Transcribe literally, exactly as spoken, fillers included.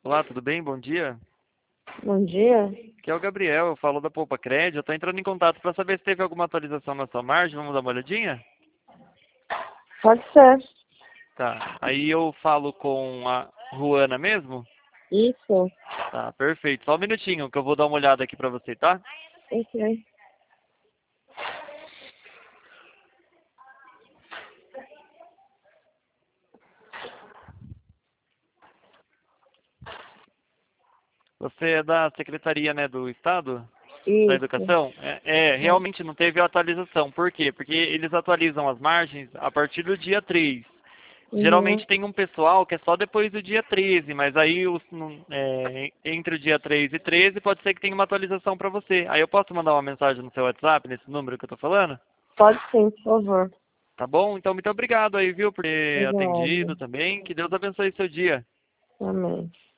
Olá, tudo bem? Bom dia. Bom dia. Aqui é o Gabriel, eu falo da Poupa Crédito. Eu tô entrando em contato para saber se teve alguma atualização na sua margem. Vamos dar uma olhadinha? Pode ser. Tá. Aí eu falo com a Ruana mesmo? Isso. Tá, perfeito. Só um minutinho que eu vou dar uma olhada aqui para você, tá? Ok. Você é da Secretaria, né, do Estado? Da Isso. Educação? É, é, É. realmente não teve atualização. Por quê? Porque eles atualizam as margens a partir do dia três. Uhum. Geralmente tem um pessoal que é só depois do dia treze, mas aí os, não- é, entre o dia três e treze pode ser que tenha uma atualização para você. Aí eu posso mandar uma mensagem no seu WhatsApp, nesse número que eu tô falando? Pode sim, por favor. Tá bom? Então muito obrigado aí, viu, por ter Obrigada. atendido também. Que Deus abençoe seu dia. Amém.